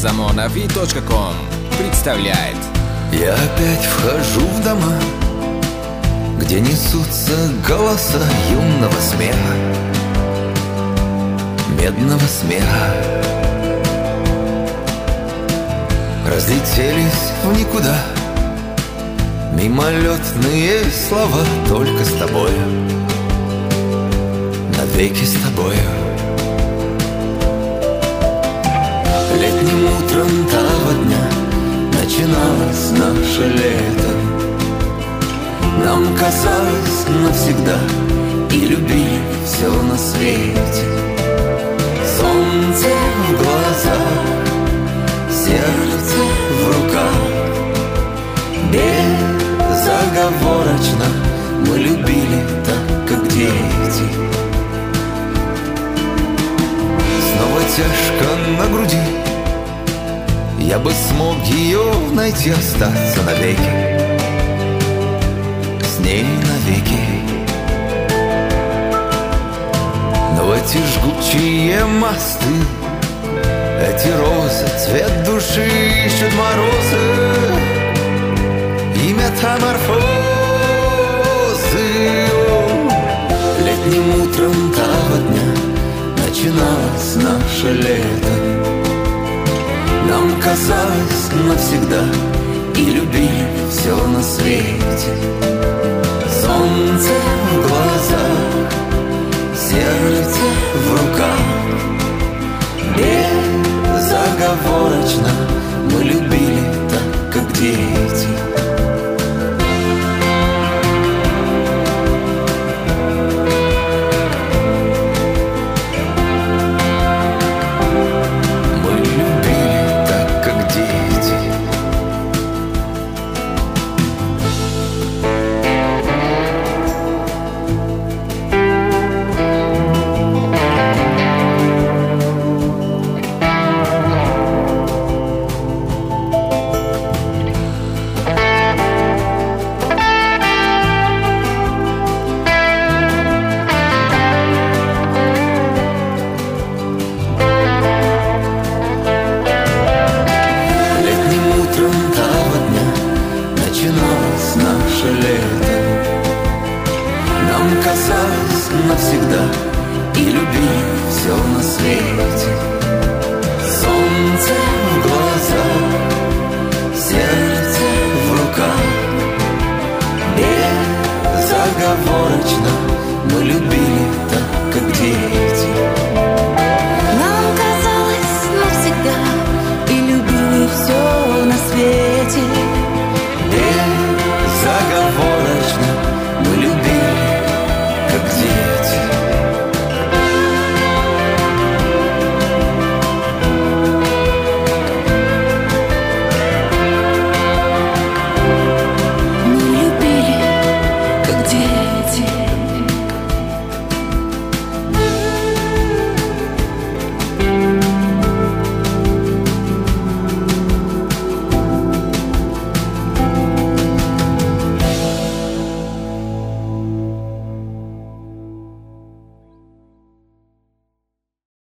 azamonavi.com представляет. Я опять вхожу в дома, где несутся голоса юного смеха, медного смеха. Разлетелись в никуда мимолетные слова, только с тобою, навеки с тобою. Летним утром того дня начиналось наше лето. Нам казалось навсегда, и любили все на свете. Солнце в глазах, сердце в руках, безоговорочно мы любили так, как дети. Снова тяжко на груди, я бы смог ее найти, остаться навеки, с ней навеки. Но эти жгучие мосты, эти розы, цвет души ищут морозы и метаморфозы. Летним утром того дня начиналось наше лето. Нам казалось навсегда, и любили все на свете. Солнце в глазах, сердце в руках, безоговорочно мы любили так, как дети. Навсегда, и любили все на свете. Солнце